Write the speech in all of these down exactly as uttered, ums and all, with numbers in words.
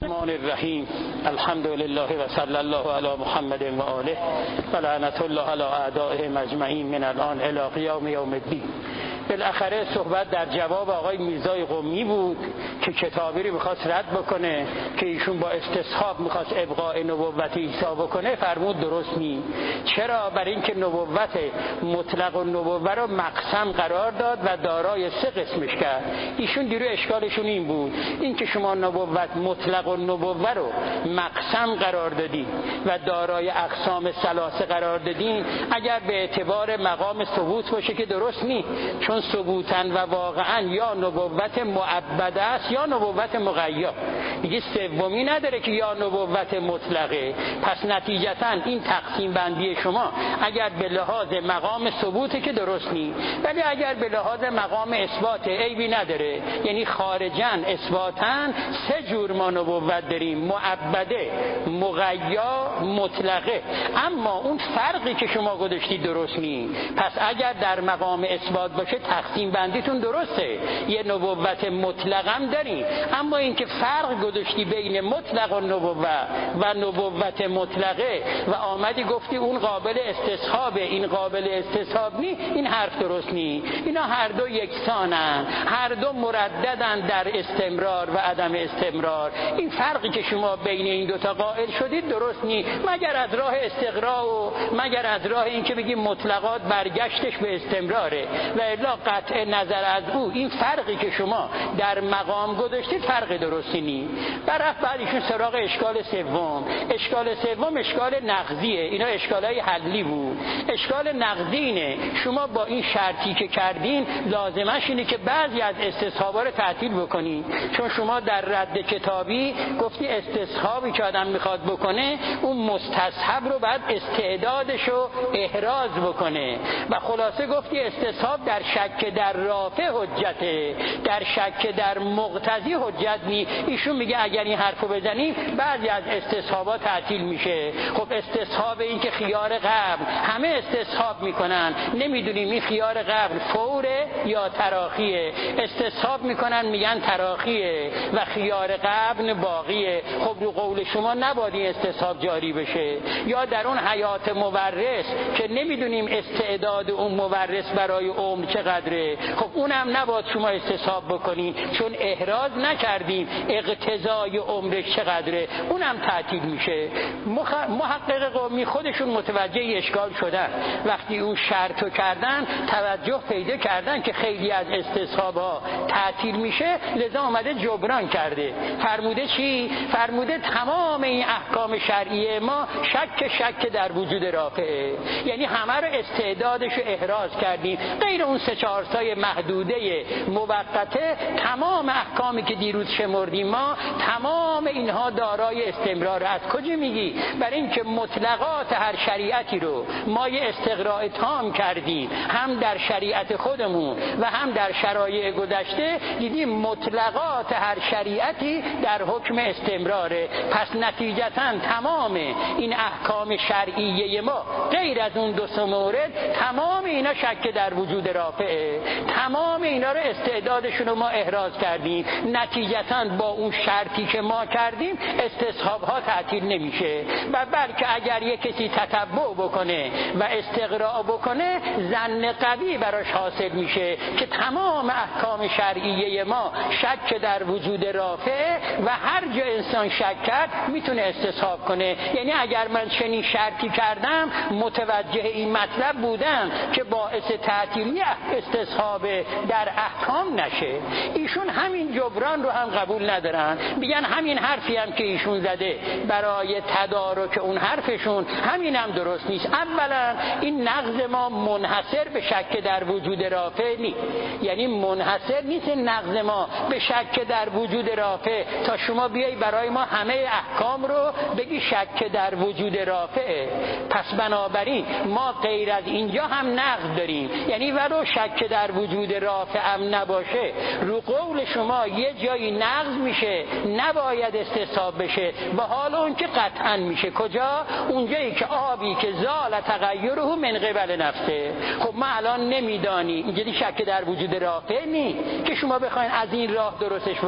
الرحمن الرحیم الحمد لله و صلی الله علی محمد و آله و لعنت الله علی اعدائهم اجمعین من الان الی قیام یوم الدین. بالاخره صحبت در جواب آقای میرزای قمی بود که کتابی رو میخواست رد بکنه که ایشون با استصحاب میخواست ابقاء نبوت عیسی بکنه. فرمود درست نی. چرا؟ برای اینکه نبوت مطلق و نبوت رو مقسم قرار داد و دارای سه قسمش کرد. ایشون دیرو اشکالشون این بود، اینکه شما نبوت مطلق و نبوت رو مقسم قرار دادی و دارای اقسام ثلاثه قرار دادین، اگر به اعتبار مقام ثبوت باشه که درست نی، چون ثبوتن و واقعا یا نبوت معبده است یا نبوت مقید. دیگه سومی نداره که یا نبوت مطلقه. پس نتیجتا این تقسیم بندی شما اگر به لحاظ مقام ثبوته که درست نی، ولی اگر به لحاظ مقام اثبات عیبی نداره. یعنی خارجن اثباتن سه جور ما نبوت داریم، معبده، مقید، مطلقه. اما اون فرقی که شما گذاشتید درست نی. پس اگر در مقام اثبات باشه تقسیم بندیتون درسته، یه نبوت مطلق هم داریم، اما اینکه فرق گذاشتی بین مطلق و نبوت و نبوت مطلقه و آمدی گفتی اون قابل استصحابه این قابل استصحاب نی، این حرف درست نی. اینا هر دو یکسانن، هر دو مرددن در استمرار و عدم استمرار. این فرقی که شما بین این دوتا قائل شدید درست نی، مگر از راه استقراء و مگر از راه این که بگیم مطلقات برگشتش به استمراره و الا قطع نظر از او این فرقی که شما در مقام گذاشتید فرق درستی نی. برفت بعدشون سراغ اشکال سوم. اشکال سوم اشکال نقضیه. اینا اشکالای حلی بود. اشکال نقضی اینه، شما با این شرطی که کردین لازمش اینه که بعضی از استصحابا رو تعطیل بکنید، چون شما در رد کتابی گفتی استصحابی که آدم میخواد بکنه اون مستصحب رو بعد استعدادش رو احراز بکنه و خلاصه گفتی استصحاب در شک در رافع حجته، در شک در مقتضی حجت نی. ایشون میگه اگر این حرفو بزنیم بعضی از استصحابات تعطیل میشه. خب استصحاب این که خیار قبل همه استصحاب میکنن، نمیدونیم این خیار قبل فوره یا تراخیه. استصحاب میکنن میگن تراخیه و خیار قبل باقیه. خب رو قول شما نباید این استصحاب جاری بشه. یا در اون حیات مورث که نمیدونیم استعداد اون مورث برای عمر چقدره، خب اونم نباید شما استصحاب بکنین، چون احراز نکردیم اقتضای عمرش چقدره، اونم تعطیل میشه. مخ... محقق قومی خودشون متوجه اشکال شدن، وقتی اون شرطو کردن توجه پیدا کردن که خیلی از استصحابها تعطیل میشه، لذا آمده جبران کرده. فرموده چی؟ فرموده تمام این احکام شرعیه ما شک شک در وجود رافعه، یعنی همه رو استعدادشو احراز کردیم، غیر اون سه چهار تای محدوده موقته. تمام احکامی که دیروز شمردیم ما تمام اینها دارای استمرار. از کجا میگی؟ برای اینکه مطلقات هر شریعتی رو ما یه استقراء تام کردیم، هم در شریعت خودمون و هم در شرایع گذشته دیدیم مطلقات هر شریعتی در حکم استمراره. پس نتیجتا تمام این احکام شرعیه ما غیر از اون دو سه مورد تمام اینا شک در وجود رافعه، تمام اینا رو استعدادشون رو ما احراز کردیم. نتیجتا با اون شرطی که ما کردیم استصحاب ها تعطیل نمیشه و بلکه اگر یک کسی تتبع بکنه و استقراء بکنه ظن قوی براش حاصل میشه که تمام احکام شرعیه ما شک در وجود رافعه و هر جا انسان شک کرد میتونه استصحاب کنه. یعنی اگر من چنین شرطی کردم متوجه این مطلب بودم که باعث تعطیلی استصحاب در احکام نشه. ایشون همین جبران رو هم قبول ندارن، میگن همین حرفی هم که ایشون زده برای تدارک اون حرفشون همین هم درست نیست. اولا این نقض ما منحصر به شک در وجود رافع نیست، یعنی منحصر نیست نقض ما به شک در وجود رافع تا شما بیایی برای ما همه احکام رو بگی شک در وجود رافع. پس بنابراین ما غیر از اینجا هم نقض داریم، یعنی ولو شک در وجود رافع هم نباشه رو قول شما یه جایی نقض میشه نباید استصحاب بشه، به حال اون که قطعا میشه. کجا؟ اونجایی که آبی که زال تغیره من قبل نفسه. خب ما الان نمیدانی اینجوری شک در وجود رافع نی که شما بخواین از این راه درستش بکنی.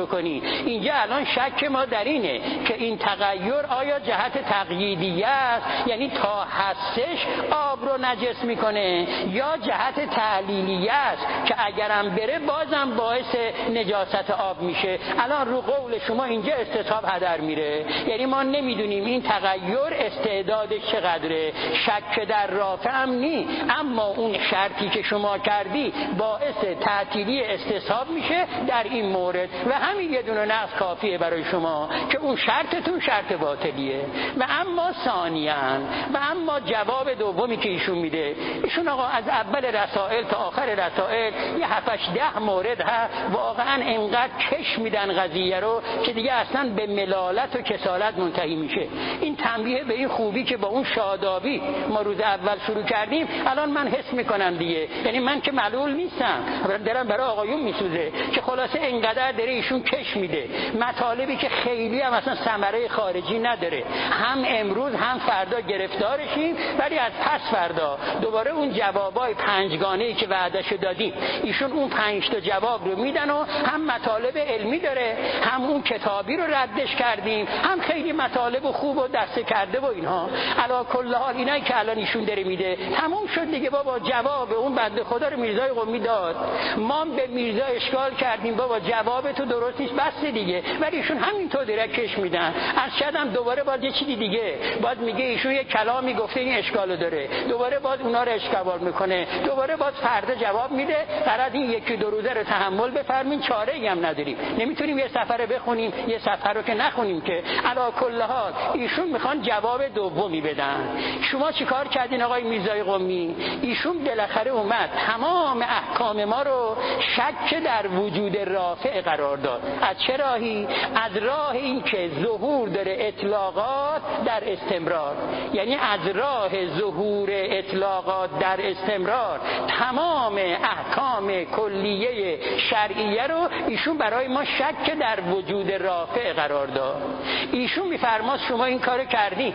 اینجا الان شک ما در اینه که این تغییر آیا جهت تقییدیه است، یعنی تا هستش آب رو نجس میکنه، یا جهت تعلیلیه است که اگرم بره بازم باعث نجاست آب میشه. الان رو قول شما اینجا استصحاب هدر میره، یعنی ما نمیدونیم این تغییر استعدادش چقدره. شک در رافع هم نی، اما اون شرطی که شما کردی باعث تعطیلی استصحاب میشه در این مورد و همین یه دونه نقص کافیه برای شما که اون شرطتون شرط باطلیه. و اما ثانیاً و اما جواب دومی که ایشون میده، ایشون آقا از اول رسائل تا آخر رسائل یه هفتش ده مورد هست، واقعا انقدر کش میدن قضیه رو که دیگه اصلا به ملالت و کسالت منتهی میشه. این تنبیه به این خوبی که با اون شادابی ما روز اول شروع کردیم الان من حس میکنم دیگه، یعنی من که معلول نیستم، دارم برای آقایون میسوزه که خلاصه انقدر داره ایشون کش میده مطالبی که خیلی هم اصلا ثمره خارجی نداره. هم امروز هم فردا گرفتارشیم، ولی از پس فردا دوباره اون جوابای پنجگانه‌ای که وعده‌شو دادیم ایشون اون پنج تا جواب رو میدن و هم مطالب علمی داره، هم اون کتابی رو ردش کردیم، هم خیلی مطالب خوب و دسته کرده و اینها. علا کل حال اینایی که الان ایشون داره میده تموم شد دیگه بابا. جواب اون بنده خدا رو میرزای قمی داد، ما به میرزا اشکال کردیم بابا جواب تو درست نیست، بس دیگه. ولی ایشون همینطور داره کش میدن. از شدم دوباره باز یه چیزی دیگه باز میگه ایشون یه کلامی گفته این اشکالو داره، دوباره باز اونا رو اشکال میکنه، دوباره باز فردا جواب میده. فقط این یکی دو روزه رو تحمل بفرمین، چاره ای هم نداریم. نمیتونیم یه سفر بخونیم یه سفر رو که نخونیم که. علا کل حال ایشون میخوان جواب دومی بدن. شما چیکار کردین آقای میرزای قمی؟ ایشون بالاخره اومد تمام احکام ما رو شک در وجود رافع قرار داد. از چه راهی؟ از راه این که ظهور داره اطلاقات در استمرار، یعنی از راه ظهور اطلاقات در استمرار تمام احکام کلیه شرعیه رو ایشون برای ما شک در وجود رافع قرار داد. ایشون میفرماد شما این کارو کردی،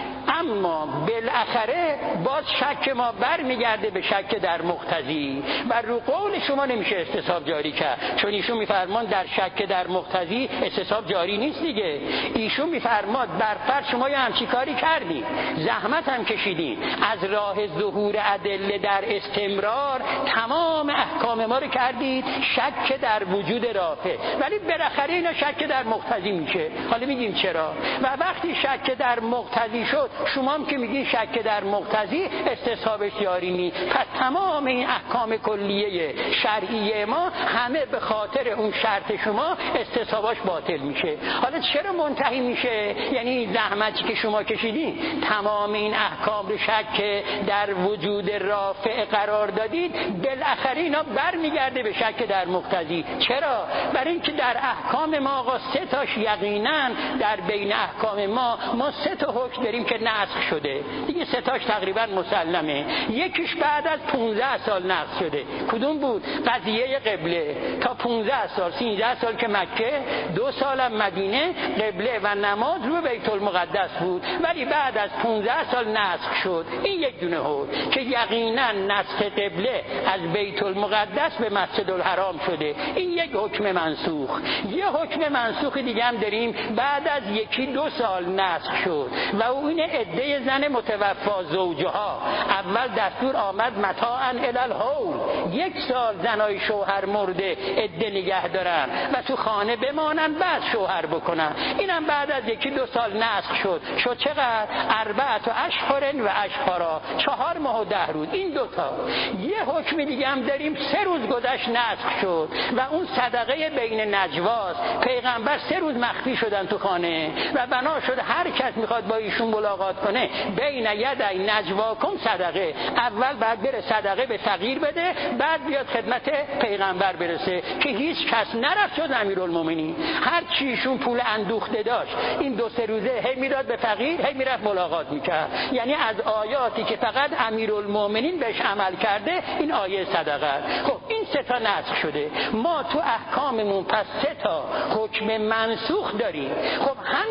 اما بالاخره باز شک ما برمیگرده به شک در مقتضی و رو قول شما نمیشه استصحاب جاری کرد، چون ایشون میفرمان در شک در مقتضی استصحاب جاری نیست دیگه. ایشون میفرماد بر فرض شما یه همچین کاری کردی، زحمت هم کشیدین، از راه ظهور ادله در استمرار تمام احکام ما رو کردید شک در وجود رافع، ولی بالاخره اینا شک در مقتضی میشه. حالا میگیم چرا؟ و وقتی شک در مقتضی شد شما هم که میگین شک در مقتضی استصحابش جاری نیست، پس تمام این احکام کلیه شرعیه ما همه به خاطر اون شرط شما استصحابش باطل میشه. حالا چرا منتهی میشه؟ یعنی این زحمتی که شما کشیدین تمام این احکام رو شک در وجود رافع قرار دادید، بالاخره اینا برمیگرده به شک در مقتضی. چرا؟ برای اینکه در احکام ما آقا سه تاش یقینا در بین احکام ما ما سه تا حکم داریم که نسخ شده دیگه، سه تاش تقریبا مسلمه. یکیش بعد از پانزده سال نسخ شده. کدوم بود؟ قضیه قبله. تا پانزده سال سیزده سال که مکه، دو سالم مدینه قبله و نماز رو بیت المقدس بود، ولی بعد از پانزده سال نسخ شد. این یک دونه حکم که یقینا نسخ قبله از بیت المقدس به مسجد الحرام شده، این یک حکم منسوخ. یه حکم منسوخ دیگه هم داریم بعد از یکی دو سال نسخ شد و اون عده زن متوفا زوجها. اول دستور آمد متاعا الی الحول، یک سال زنای شوهر مرده عده نگه دارن و تو خانه بمانن بعد شوهر بکنن. اینم بعد از یکی دو سال نسخ شد. شد چقدر؟ اربعت و اشهر و اشهرا، چهار ماه و ده روز. این دوتا. یه حکم دیگه هم داریم سه روز گذشت نسخ شد و اون صدقه بین نجواست. پیغمبر سه روز مخفی شدن تو خانه و بنا شد هر کس میخواد با ایشون ملاقات کنه بین یدی نجواکم صدقه، اول بعد بره صدقه به فقیر بده، بعد بیاد خدمت پیغمبر برسه که هیچ کس نرفت جز امیرالمومنین. هر چیشون پول اندوخته داشت این دو سه روزه هی میداد به فقیر، هی میرفت ملاقات میکرد. یعنی از آیاتی که فقط امیرالمومنین بهش عمل کرده این آیه صدقه. خب این سه تا نسخ شده. ما تو احکاممون پس سه تا حکم منسوخ داریم. خب همین احکام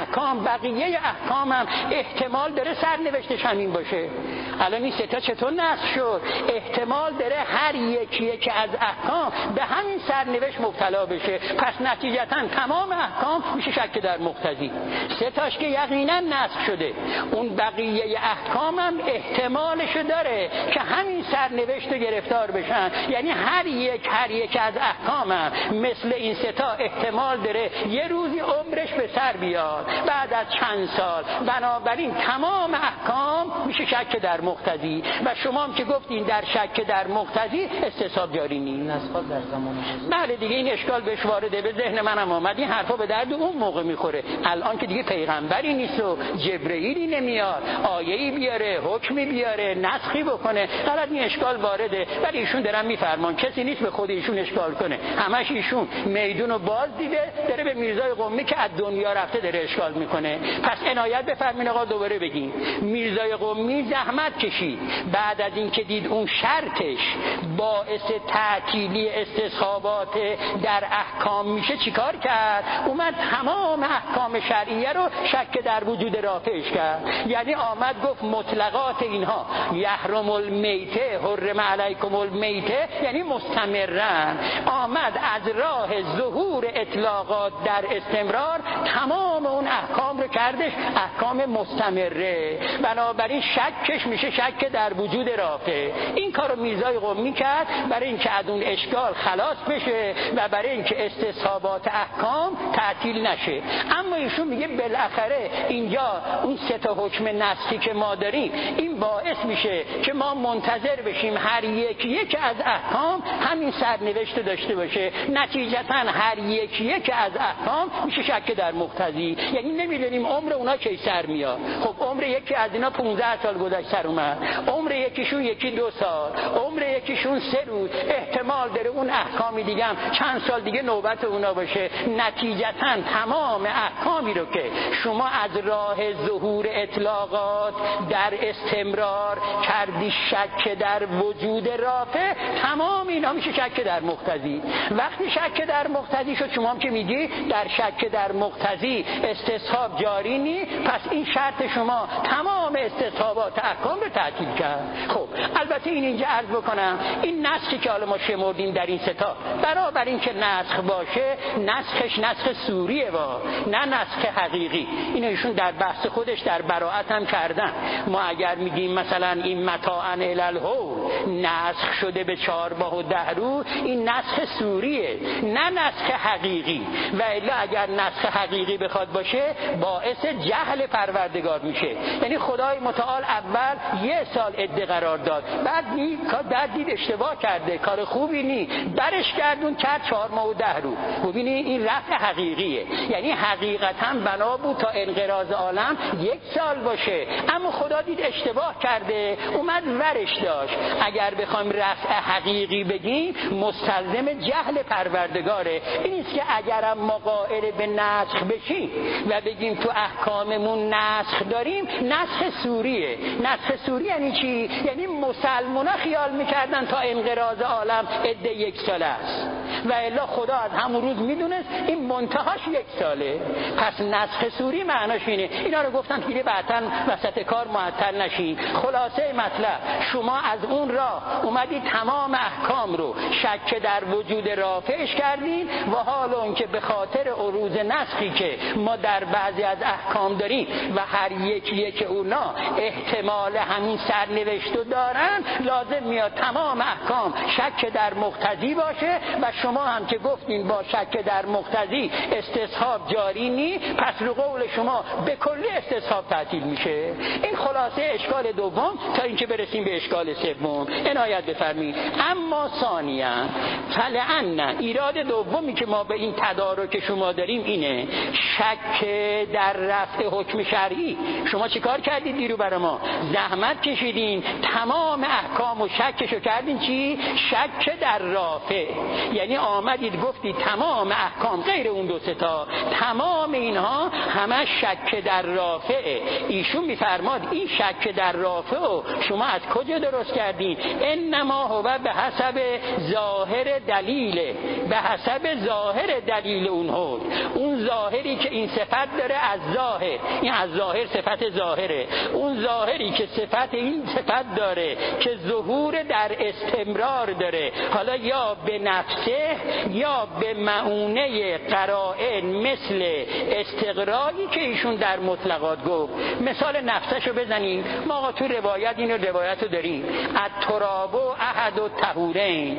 احکام بقیه احکامم احتمال داره سرنوشتش همین باشه. الان این سه تا چطور نسخ شد؟ احتمال داره هر یکی یکی از احکام به همین سرنوشت مبتلا بشه، پس نتیجتا تمام احکام میشه شک در مقتضی. سه تاش که یقینا نسخ شده، اون بقیه احکامم احتمالش داره که همین سرنوشت رو گرفتار بشن. یعنی هر یک هر یک از احکامم مثل این سه تا احتمال داره یه روزی عمرش به سر بیاد بعد از چند سال. بنابراین تمام احکام میشه شک در مقتضی. و شما هم که گفتین در شک در مقتضی استصحاب جاری نیست. نسخات در زمان حضور. بله دیگه این اشکال بهش وارده، به ذهن منم اومد این حرفا به درد اون موقع میخوره. الان که دیگه پیغمبری نیست و جبرئیلی نمیاد آیه‌ای بیاره حکمی بیاره نسخی بکنه، حالا این اشکال وارده. ولی ایشون دارن میفرمان کسی نیست به خود ایشون اشکال کنه، همش ایشون میدونو باز دیده داره به میرزای قمی که از دنیا رفته داره اشکال میکنه. پس عنایت بفرمین آقا دوباره بگیم میرزای قمی زحمت کشید، بعد از این که دید اون شرطش باعث تعطیلی استصحابات در احکام میشه چیکار کرد؟ اومد تمام احکام شرعیه رو شک در وجود رافعش کرد. یعنی آمد گفت مطلقات اینها یحرم المیته حرم علیکم المیته، یعنی مستمرن. آمد از راه ظهور اطلاقات در استمرار تمام اون احکام رو کردش احکام مستمره. بنابراین شکش میشه شک در وجود رافع. این کارو میرزای قمی کرد برای اینکه از اون اشکال خلاص بشه و برای اینکه استصحابات احکام تعطیل نشه. اما ایشون میگه بالاخره اینجا اون سه تا حکم نسخی که ما داریم این باعث میشه که ما منتظر بشیم هر یک یک از احکام همین سرنوشت داشته باشه. نتیجتا هر یک یک از احکام میشه شک در مقتضی. یعنی نمیدونیم عمر اونا کی سر میاد. خب عمر یکی از اینا پانزده سال گذشت سر اومد، عمر یکیشون یکی دو سال، عمر یکیشون سه روز، احتمال داره اون احکامی دیگه هم چند سال دیگه نوبت اونا باشه. نتیجتا تمام احکامی رو که شما از راه ظهور اطلاقات در استمرار کردی شک در وجود رافع، تمام اینا میشه شک در مقتضی. وقتی شک در مقتضی شد شما هم که میگی در شک در مقتضی استصحاب جاری نی، پس این شرط شما تمام استصحابات احکام رو تعطیل کرد. خب البته این اینجا عرض بکنم این نسخی که حالا ما شمردیم در این ستا برابر این که نسخ باشه نسخش نسخ سوریه با نه نسخ حقیقی. اینو ایشون در بحث خودش در براءت هم کردن. ما اگر میگیم مثلا این متاعا الی الحول نسخ شده به چهار ماه و ده روز، این نسخ سوریه نه نسخ حقیقی. و الا اگر نسخ حقیقی بخواد باشه باعث جهل پروردگار میشه. یعنی خدای متعال اول یه سال عده قرار داد، بعد بعد دید اشتباه کرده کار خوبی نی برش گردون کرد چهار ماه و ده روز. ببینی این رفع حقیقیه. یعنی حقیقتا بنا بود تا انقراض عالم یک سال باشه، اما خدا دید اشتباه کرده اومد ورش داشت. اگر بخوایم رفع حقیقی بگیم مستلزم جهل پروردگاره. این است که اگرم ما قائل به نسخ بشیم و بگیم تو احکاممون نسخ داریم، نسخ سوریه. نسخ سوری یعنی چی؟ یعنی مسلمونا خیال میکردن تا انقراض عالم عده یک سال است و الا خدا از همون روز میدونست این منتهاش یک ساله. پس نسخ سوری معناش اینه. اینا رو گفتم که بعداً وسط کار معطل نشین. خلاصه مطلب شما از اون راه اومدید تمام احکام رو شک در وجود رافعش کردین و حال اون که به خاطر عروض نسخی که ما در بعضی از احکام داریم و هر یک یک اونا احتمال همین سرنوشت رو دارن، لازم میاد تمام احکام شک در مقتضی باشه و شما هم که گفتین با شک در مقتضی استصحاب جاری نی، پس رو قول شما به کلی استصحاب تعطیل میشه. این خلاصه اشکال دوم تا اینکه برسیم به اشکال سوم. عنایت بفرمایید. اما ثانیاً فلعن ایراد دومی که ما به این تدارک شما داریم اینه شک در رفع حکم شرعی. شما چه کار کردید دیرو برای ما؟ زحمت کشیدین تمام احکام و شکشو کردین چی؟ شک در رافع. یعنی یعنی آمدید گفتید تمام احکام غیر اون دو ستا، تمام اینها همه شک در رافعه. ایشون میفرماد این شک در رافع و شما از کجا درست کردین؟ انما هو به حسب ظاهر دلیله، به حسب ظاهر دلیل اون حکم. اون ظاهری که این صفت داره از ظاهر، این از ظاهر صفت ظاهره، اون ظاهری که صفت این صفت داره که ظهور در استمرار داره، حالا یا به نفسه یا به معونه قرائن مثل استقرایی که ایشون در مطلقات گفت. مثال نفسشو بزنیم، ما آقا تو روایت اینو روایتو داریم، التراب احد الطهورین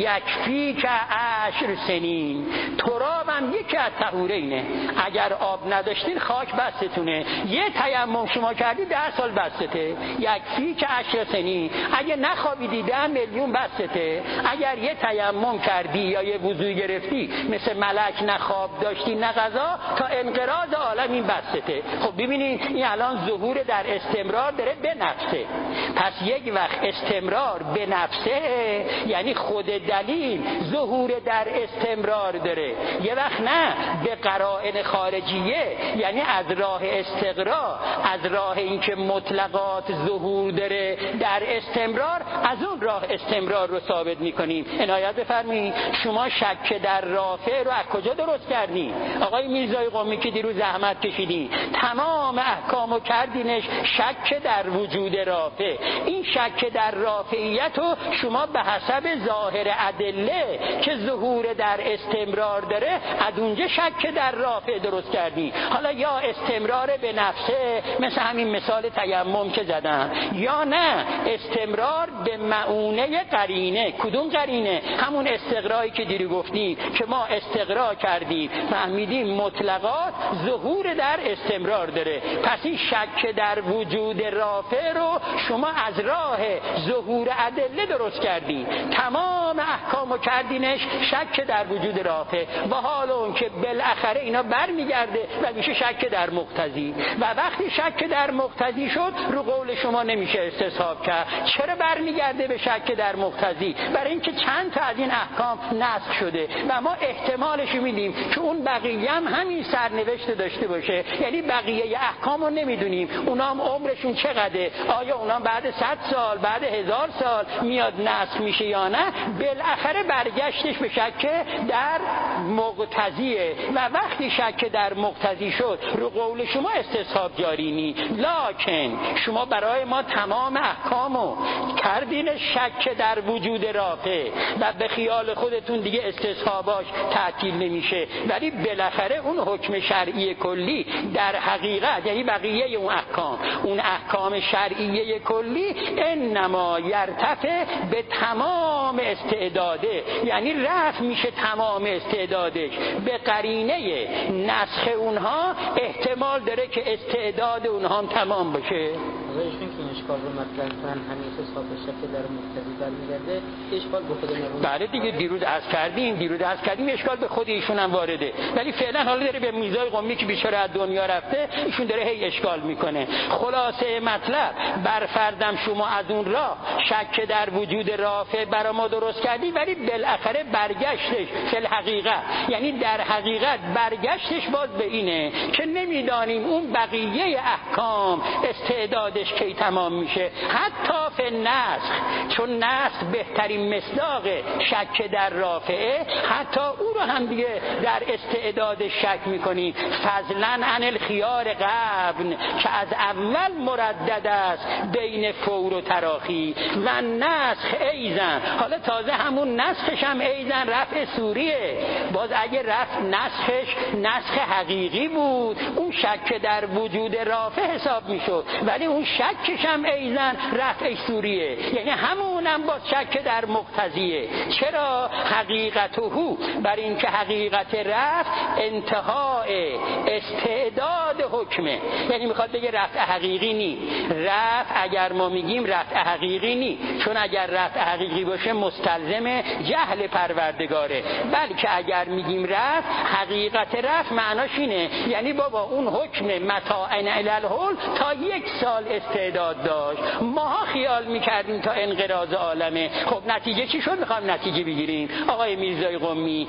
یکفی که عشر سنین. تراب هم یکی از طهورینه، اگر آب نداشتین خاک بستتونه، یه تیمم شما کردی ده سال بستته. یکفی که عشر سنین، اگه نخوابیدی ده میلیون بستته. اگر یه تیمم کردی یا یه وضوی گرفتی مثل ملک، نه خواب داشتی نه غذا، تا انقراض عالم این بستته. خب ببینید این الان ظهور در استمرار داره به نفسه. پس یک وقت استمرار به نفسه یعنی خود دلیل ظهور در استمرار داره، یه وقت نه به قرائن خارجیه، یعنی از راه استقرا، از راه اینکه مطلقات ظهور داره در استمرار، از اون راه استمرار رو ثابت میکنیم. عنایت بفرمایید. شما شک در رافع رو از کجا درست کردین؟ آقای میرزای قمی که دیروز زحمت کشیدین تمام احکامو کردینش شک در وجود رافع. این شک در رافعیت رو شما به حسب ظاهر ادله که ظهور در استمرار داره از اونجا شک در رافع درست کردی. حالا یا استمرار به نفسه مثل همین مثال تیمم که زدم، یا نه استمرار به معونه قرینه. کدوم قرینه؟ همون استقرایی که دیری گفتیم که ما استقرا کردیم فهمیدیم مطلقات ظهور در استمرار داره. پس این شک در وجود رافع رو شما از راه ظهور ادله درست کردین، تمام احکامو کردینش شک در وجود رافع، با حال اون که بالاخره اینا برمیگرده و میشه شک در مقتضی. و وقتی شک در مقتضی شد رو قول شما نمیشه استصحاب کرد. چرا برمیگرده به شک در مقتضی؟ برای اینکه چند تا از این احکام نسخ شده و ما احتمالش میدیم که اون بقیه هم همین سرنوشت داشته باشه، یعنی بقیه احکام رو نمیدونیم اونام عمرشون چقدره، آیا اونام بعد صد سال بعد هزار سال میاد نسخ میشه یا نه. بالاخره برگشتش به شک در مقتضیه و وقتی شک در مقتضی شد رو قول شما استصحاب جاری نی. لکن شما برای ما تمام احکامو کردین شک در وجود رافع و به خیال خودتون دیگه استصحاباش تعطیل نمیشه، ولی بالاخره اون حکم شرعی کلی در حقیقت یعنی بقیه اون احکام، اون احکام شرعیه کلی انما یرتفع به تمام استعداده، یعنی رفع میشه تمام استعدادش. به قرینه نسخ اونها احتمال داره که استعداد اونها هم تمام باشه. ایشون که این اشکال رو مطرح کنن همین حساب شکل در مقتضی برمیگرده، اشکال به خود نمونه. بله دیگه دیروز عرض کردیم دیروز عرض کردیم اشکال به خود ایشون هم وارده، ولی فعلا حالا داره به میرزای قمی که بیچاره از دنیا رفته ایشون داره هی اشکال میکنه. خلاصه مطلب بر فردم شما از اون راه شک در وجود رافع برای ما درست کردی، ولی بالاخره برگشتش فی الحقیقت یعنی در حقیقت برگشتش باز به اینه که نمیدانیم اون بقیه احکام استعدادش کی تمام میشه، حتی فی نسخ، چون نسخ بهترین مصداق شک در رافعه، حتی او رو هم دیگه در استعداد شک میکنی. فضلا عن الخیار قبل که از اول مردد است بین فور و تراخی و نسخ ایزن. حالا تازه همون نسخش هم ایزن رفع سوریه، باز اگه رفع نسخش نسخ حقیقی بود اون شک در وجود رافع حساب میشد، ولی اون شکش هم ایزن رفع سوریه، یعنی همونم باز شک در مقتضیه. چرا؟ حقیقته بر این که حقیقت رفع انتهای استعداد حکمه، یعنی میخواد بگه رفع حقیقی نی. رفع اگر ما میگیم رفع حقیقی نی، چون اگر رفع حقیقی باشه مستلزم جهل پروردگاره، بلکه اگر میگیم رفع حقیقت رفع معناش اینه یعنی بابا اون حکم متاعن الی الحول تا یک سال استعداد داشت. ماها خیال میکردیم تا انقراض عالمه. خب نتیجه چی شد؟ میخوایم نتیجه بگیریم. آقای میرزای قمی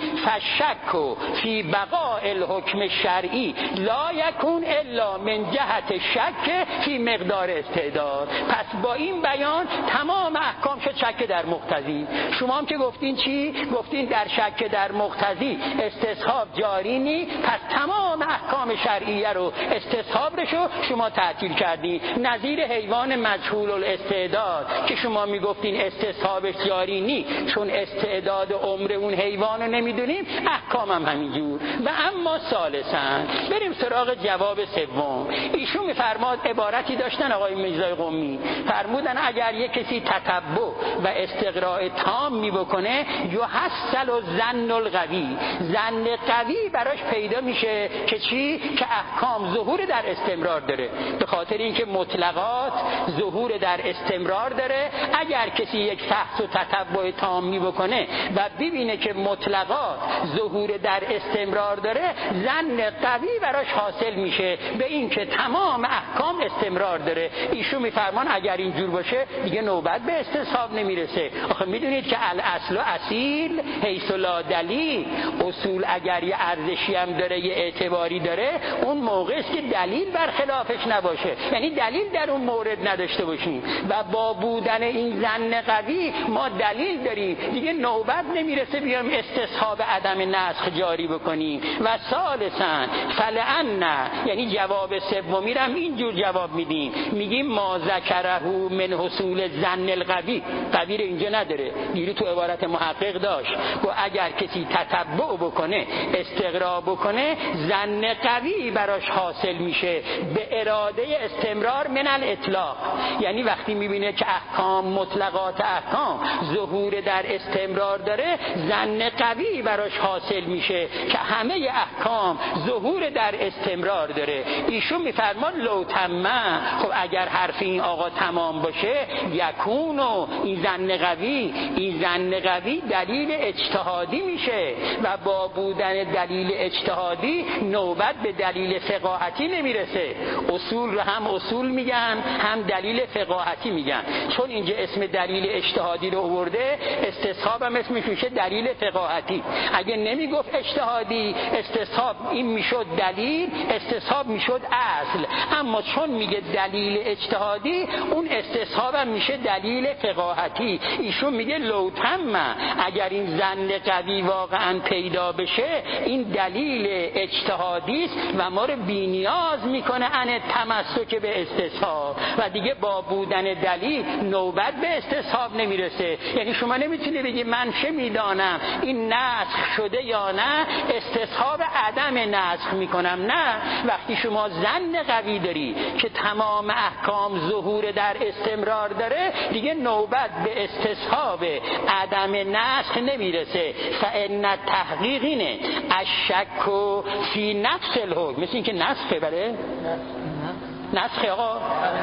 فشک فی بقاء الحکم شرعی لا یکون الا من جهت شک فی مقدار استعداد. پس با این بیان تمام احکام شد شک در مقتضی. شما هم که گفتین چی؟ گفتین در شک در مقتضی استصحاب جاری نی، پس تمام احکام شرعیه رو استصحاب رو شما تعطیل کردین. نظیر حیوان مجهول الاستعداد که شما میگفتین استصحابش جاری نی چون استعداد عمر اون حیوان رو نمیدونیم، احکام هم همینجور. و اما ثالثاً بریم سراغ جواب سوم. ایشون میفرماد عبارتی داشتن آقای میرزای قمی، فرمودن اگر یک کسی تتبع و استقراء تام می بکنه یحصل الظن القوی، ظن قوی براش پیدا میشه که چی؟ که احکام ظهور در استمرار داره. به خاطر اینکه مطلقات ظهور در استمرار داره، اگر کسی یک فحص و تتبع تام می بکنه و ببینه که مطلقات ظهور در استمرار داره، ظن قوی براش حاصل میشه به اینکه تمام احکام استمرار داره. ایشون میفرمان اگر اینجور باشه دیگه نوبت به استصحاب نمیرسه. آخه میدونید که الاصل و اصیل حیث لا دلیل، اصول اگر یه ارزشی هم داره یه اعتباری داره، اون موقع است که دلیل برخلافش نباشه، یعنی دلیل در اون مورد نداشته باشیم. و با بودن این ظن قوی ما دلیل داریم، دیگه نوبت نمیرسه بیام استصحاب عدم نسخ جاری بکنیم. و ثالثاً فلان، یعنی جواب سومی رو اینجور جواب میدیم، میگیم ما ذکره من حصول ظن القوی، قوی رو اینجا نداره، دیگه تو عبارت محقق داشت و اگر کسی تتبع بکنه استقراء بکنه ظن قوی براش حاصل میشه به اراده استمرار من الاطلاق. یعنی وقتی میبینه که احکام مطلقات احکام ظهور در استمرار داره، ظن قوی براش حاصل میشه که همه احکام ظهور در استمرار داره. ایشون میفرمان لو تمه، خب اگر حرف این آقا تمام باشه، یکون و این ظن قوی، این ظن قوی دلیل اجتهادی میشه و با بودن دلیل اجتهادی نوبت به دلیل فقاهتی نمیرسه. اصول رو هم اصول میگن هم دلیل فقاهتی میگن، چون اینجا اسم دلیل اجتهادی رو آورده، استصحاب هم اسمش میشه دلیل فقاهتی. اگه نمیگفت اجتهادی، استصحاب این میشد دلیل، استصحاب میشد اصل. اما چون میگه دلیل اجتهادی، اون استصحاب هم میشه دلیل فقاهتی. ایشون میگه لو تمه، اگر این ظن قوی واقعا پیدا بشه، این دلیل اجتهادی است و ما رو بی‌نیاز میکنه ان تمسک به استصحاب و دیگه با بودن دلیل نوبت به استصحاب نمیرسه. یعنی شما نمیتونی بگی من چه میدانم این نسخ شده یا نه، استصحاب عدم نسخ میکنم. نه، وقتی شما ظن قوی داری که تمام احکام ظهور در استمرار داره، دیگه نوبت به استصحاب عدم نسخ نمیرسه. فان تحقیق اینه الشک فی نفس الحکم، مثل این که نسخه بره نسخه آقا،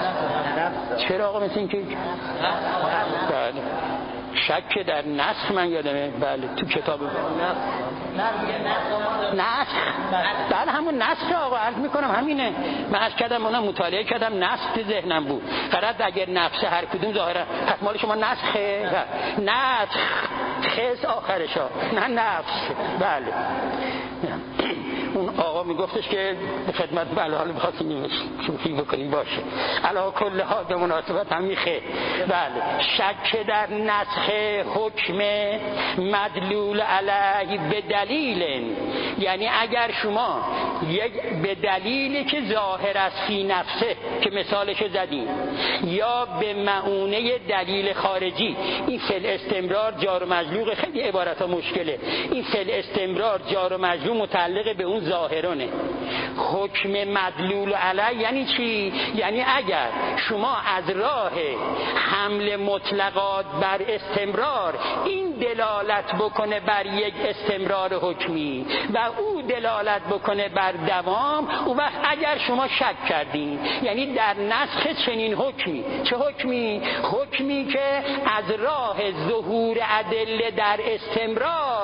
چرا آقا مثل این که بله شک در نسخ، من یادمه بله تو کتاب نسخ، بله همون نسخ آقا، عرض میکنم همینه. من از کردم اونا مطالعه کردم، نسخ تو ذهنم بود. قرار اگر نفس هر کدوم ظاهرا، پس مال شما نسخه، نسخ خیز آخرشا، نه نفس. بله اون آقا میگفتش که به خدمت بله حالا بخواستیم شوخی بکنیم باشه، علا کل حال به مناسبت هم میخه. بله شک در نسخ حکم مدلول علیه به دلیل، یعنی اگر شما یک به دلیلی که ظاهر است فی نفسه که مثالش زدیم، یا به معونه دلیل خارجی، این فعل استمرار جار و مجرور، خیلی عبارت ها مشکله، این فعل استمرار جار و مجرور متعلق به اون ظاهرونه. حکم مدلول علیه یعنی چی؟ یعنی اگر شما از راه حمل مطلقات بر استمرار این دلالت بکنه بر یک استمرار حکمی و او دلالت بکنه بر دوام، او وقت اگر شما شک کردین، یعنی در نسخ چنین حکمی، چه حکمی؟ حکمی که از راه ظهور ادله در استمرار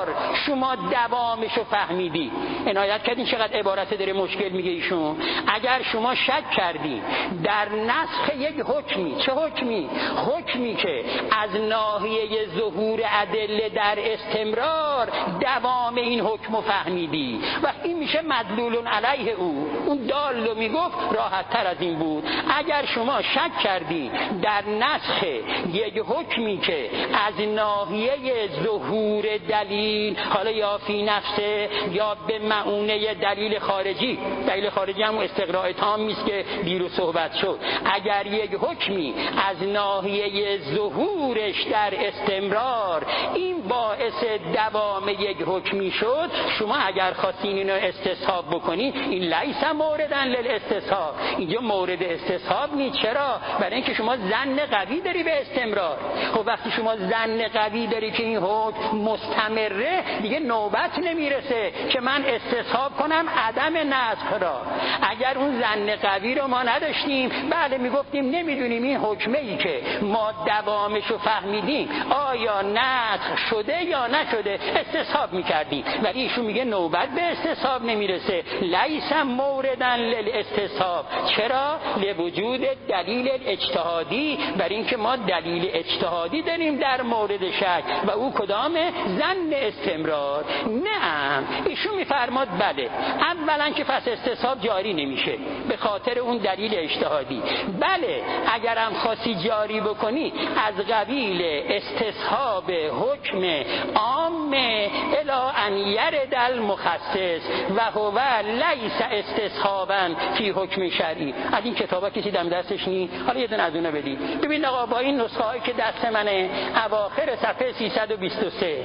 بار شما دوامشو فهمیدی. عنایت کردین چقدر عبارت داره مشکل میگه ایشون. اگر شما شک کردی در نسخ یک حکمی، چه حکمی؟ حکمی که از ناحیه ظهور ادله در استمرار دوام این حکم فهمیدی و این میشه مدلول علیه او. اون دالو میگفت راحت تر از این بود. اگر شما شک کردی در نسخ یک حکمی که از ناحیه ظهور دلیل، حالا یا فی نفسه یا به معونه دلیل خارجی، دلیل خارجی هم استقراء تام است که دیرو صحبت شد، اگر یک حکمی از ناحیه ظهورش در استمرار این باعث دوام یک حکمی شد، شما اگر خواستین اینو استصحاب بکنی، این لیس موردن للاستصحاب، اینجا مورد استصحاب نیست. چرا؟ برای اینکه شما ظن قوی داری به استمرار. خب وقتی شما ظن قوی داری که این حکم مستمره، دیگه نوبت نمیرسه که من استصحاب کنم عدم نسخ را. اگر اون ظن قوی رو ما نداشتیم، بله میگفتیم نمیدونیم این حکمه ای که ما دوامشو فهمیدیم آیا نسخ شده یا نشده، استصحاب میکردیم. ولی ایشون میگه نوبت به استصحاب نمیرسه. لیس موردن للاستصحاب. چرا؟ لوجود دلیل اجتهادی، برای اینکه ما دلیل اجتهادی داریم در مورد شک و او کدام؟ ظن استمرار. نه، ایشون میفرماد بله، اولا که پس استصحاب جاری نمیشه به خاطر اون دلیل اجتهادی. بله اگر هم خاصی جاری بکنی از قبیل استصحاب حکم عام الی ان یرد المخصص و هو لیس استصحابا فی حکم شرعی. از این کتابا کسی دم دستش نی؟ حالا یه دونه از اونها بدی. ببین آقا با این نسخه هایی که دست منه، اواخر صفحه سیصد و بیست و سه.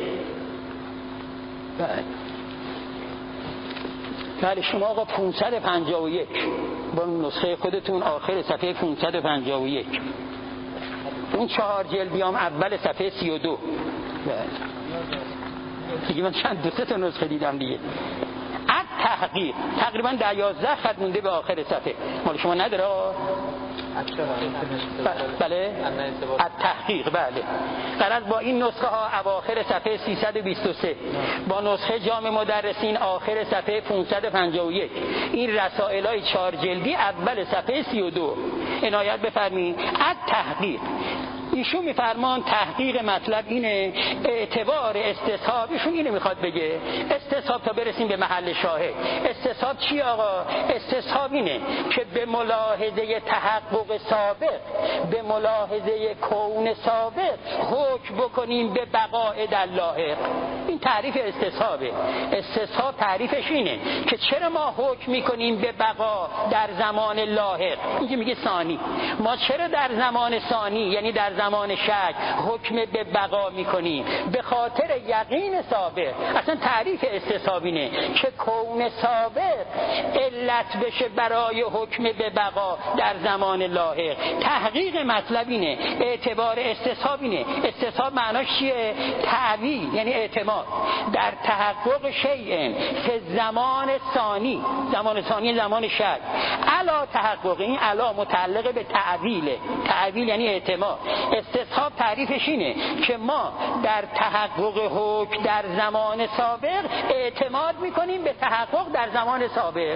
بله شما آقا پانصد و پنجاه و یک با نسخه خودتون آخر صفحه پانصد و پنجاه و یک، اون چهار جلدیام اول صفحه سی و دو. دیگه من چند دو سه تا نسخه دیدم دیگه. التحقیق تقریبا در یازده خط مونده به آخر صفحه. مال شما نداره؟ بله التحقیق. بله غرض با این نسخه ها اواخر صفحه سیصد و بیست و سه، با نسخه جامع مدرسین آخر صفحه پانصد و پنجاه و یک، این رسائلای چهار جلدی اول صفحه سی و دو عنایت بفرمایید. التحقیق ایشون میفرمان تحقیق مطلب اینه، اعتبار استصحاب ایشون اینو میخواد بگه. استصحاب تا برسیم به محل شاهد، استصحاب چی آقا؟ استصحاب اینه که به ملاحظه تحقق سابق، به ملاحظه کون سابق حکم بکنیم به بقاء در لاحق. این تعریف استصحابه. استصحاب تعریفش اینه که چرا ما حکم میکنیم به بقا در زمان لاحق. اینجا میگه ثانی، ما چرا در زمان ثانی یعنی در زمان شک حکم به بقا میکنیم؟ به خاطر یقین سابق. اصلا تعریف استصحاب اینه که کون سابق علت بشه برای حکم به بقا در زمان لاحق. تحقیق مطلب اینه، اعتبار استصحاب اینه. استصحاب معناش چیه؟ تعویل یعنی اعتماد در تحقق شیء که زمان ثانی، زمان ثانی زمان شک، علا تحقق، این علا متعلق به تعویله. تعویل یعنی اعتماد. استصحاب تعریفش اینه که ما در تحقق حکم در زمان سابق اعتماد میکنیم به تحقق در زمان سابق.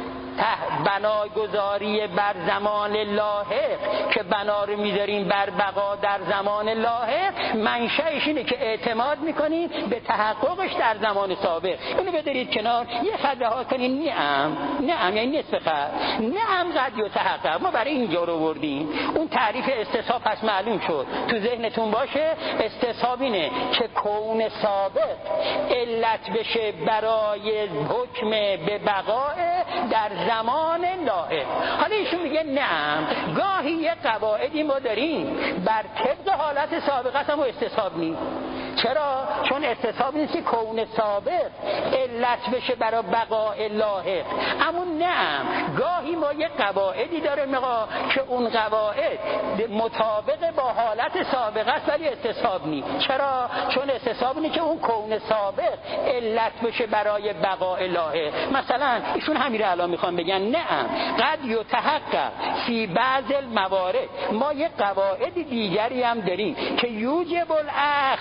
بناگذاری بر زمان لاحق که بنا رو میذاریم بر بقا در زمان لاحق، منشأش اینه که اعتماد میکنیم به تحققش در زمان سابق. اینو بذارید کنار، یه خط رها کنید. نعم نعم یعنی نصف خط. نعم قد یتحقق، ما برای اینجا رو بردیم. اون تعریف استصحاب پس معلوم شد، تو ذهنتون باشه. استصحاب اینه که کون سابق علت بشه برای حکم به بقا در زمان لاحق. حالا ایشون میگه نعم، گاهی یه قواعدی ما داریم بر طبق حالت سابقه هم استصحاب نیست. چرا؟ چون استصحاب نیست که کون سابق علت بشه برای بقاء لاحق. اما نعم، گاهی ما یه قواعدی داریم که اون قواعد مطابق با حالت سابقه است ولی استصحاب نیست. چرا؟ چون استصحاب نیست که اون کون سابق علت بشه برای بقاء لاحق. مثلا ایشون همین رو الان میخوان بگن نعم قد یتحقق فی بعض الموارد. ما یه قواعد دیگری هم داریم که یوجب الاخذ به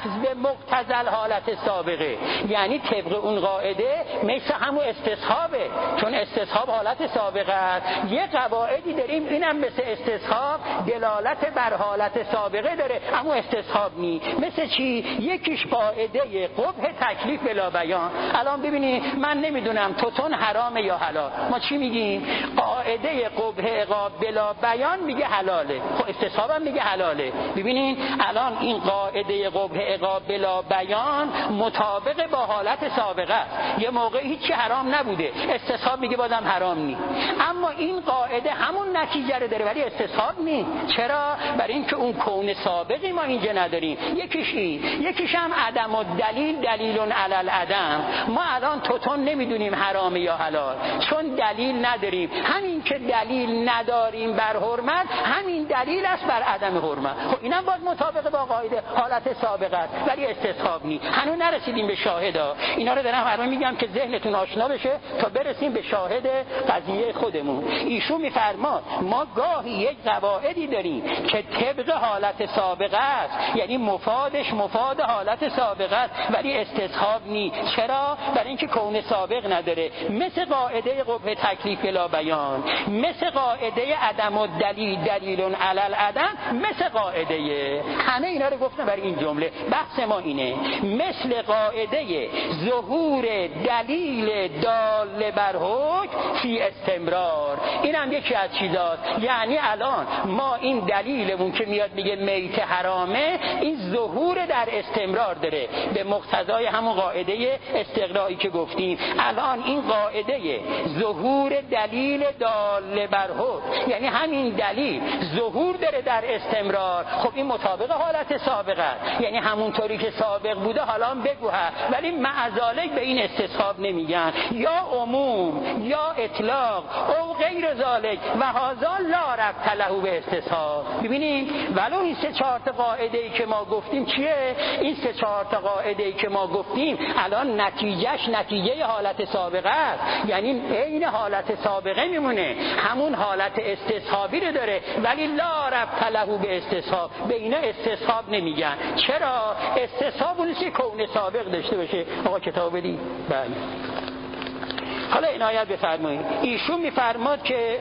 مقتضی حالت سابقه، یعنی طبق اون قاعده مثل همون استصحابه، چون استصحاب حالت سابقه است. یه قواعدی داریم اینم مثل استصحاب دلالت بر حالت سابقه داره، اما استصحاب نی. مثل چی؟ یکیش قاعده قبح تکلیف بلا بیان. الان ببینید من نمیدونم توتون حرامه یا حلال، ما چی میگیم؟ قاعده قبح عقاب بلا بیان میگه حلاله، خب استصحاب هم میگه حلاله. ببینین الان این قاعده قبح عقاب بلا بیان مطابق با حالت سابقه است. یه موقعی هیچی حرام نبوده، استصحاب میگه بازم حرام نی. اما این قاعده همون نتیجه رو داره ولی استصحاب نی. چرا؟ برای اینکه اون کون سابقی ما اینجا نداریم. یکیش این، یکیش هم عدم و دلیل دلیلون علی العدم. ما الان توتون نمیدونیم حرامه یا حلال چون دلیل نداریم. همین که دلیل نداریم بر حرمت، همین دلیل است بر عدم حرمت. خب اینم باز مطابق با قاعده حالت سابقه است ولی استصحاب نی. هنوز نرسیدیم به شاهدا. اینا رو دارم هر میگم که ذهنتون آشنا بشه تا برسیم به شاهد قضیه خودمون. ایشون میفرماد ما گاهی یک قواعدی داریم که طبق حالت سابقه است، یعنی مفادش مفاد حالت سابقه است ولی استصحاب نی. چرا؟ برای اینکه کون سابق نداره. مثل قاعده قبح تکلیف بلا بیان، مثل قاعده عدم و دلیل دلیلون علی العدم، مثل قاعده همه اینا رو گفتم برای این جمله. بحث ما اینه مثل قاعده ظهور دلیل دال بر حکم فی استمرار. این هم یکی از چیزاست. یعنی الان ما این دلیلمون که میاد میگه میت حرامه، این ظهور در استمرار داره به مقتضای همون قاعده استقرایی که گفتیم. الان این قاعده ظهور دلیل دال بر حکم، یعنی همین دلیل ظهور داره در استمرار. خب این مطابق حالت سابقه است، یعنی همونطوری که سابق بوده حالا بگو ها، ولی معذالک به این استصحاب نمیگن، یا عموم یا اطلاق او غیر ذالک و هذا لا ربط له به استصحاب. ببینید ولو این سه چهار تا قاعده ای که ما گفتیم چیه؟ این سه چهار تا قاعده ای که ما گفتیم الان نتیجهش نتیجه حالت سابقه است، یعنی عین حالت سابقه میمونه، همون حالت استصحابی رو داره ولی لا ربط له به استصحاب. به اینا استصحاب نمیگن. چرا؟ استصحاب اون چه کون سابق داشته باشه. آقا کتاب بدید. بله. حالا عنایت بفرمایید. ایشون میفرماد که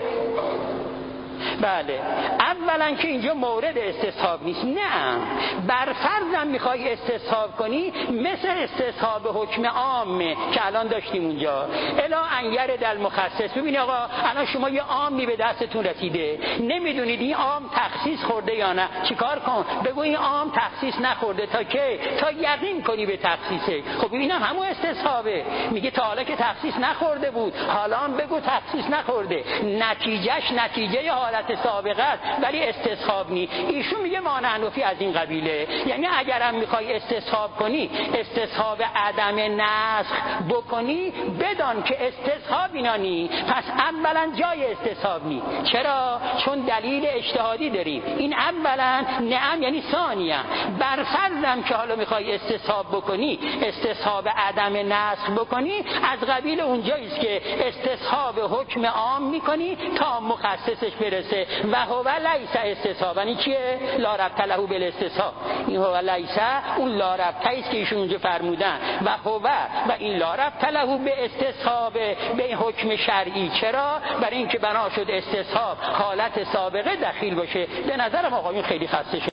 بله اولا که اینجا مورد استصحاب نیست. نه، بر فرضم میخوای استصحاب کنی مثل استصحاب حکم عامه که الان داشتیم اونجا الا انیر دل مخصص. ببینید آقا الان شما یه عامی به دستتون رسیده، نمیدونید این عام تخصیص خورده یا نه، چیکار کن؟ بگو این عام تخصیص نخورده تا که تا یقین کنی به تخصیصه. خب اینم همون استصحابه. میگه تا حالا که تخصیص نخورده بود، حالا هم بگو تخصیص نخورده. نتیجهش نتیجه حالت سابقه است ولی استصحاب نی. ایشون میگه مانعنفی از این قبیله، یعنی اگرم میخوای استصحاب کنی استصحاب عدم نسخ بکنی بدان که استصحاب اینا نی. پس اولا جای استصحاب نی. چرا؟ چون دلیل اجتهادی داریم. این اولا. نعم یعنی ثانیا. بر فرضم که حالا میخوای استصحاب بکنی استصحاب عدم نسخ بکنی از قبیل اونجاییست که استصحاب حکم عام میکنی تا مخصصش برسه. و هو لیس استصحاب، یعنی چیه؟ لا ربط له بالاستصحاب. این هو لیس اون لا ربط است که ایشون اونجا فرمودن. و هو و این لا ربط له به استصحاب به حکم شرعی. چرا؟ برای اینکه بنا شد استصحاب حالت سابقه دخیل باشه. به نظرم آقایون خیلی خسته شد.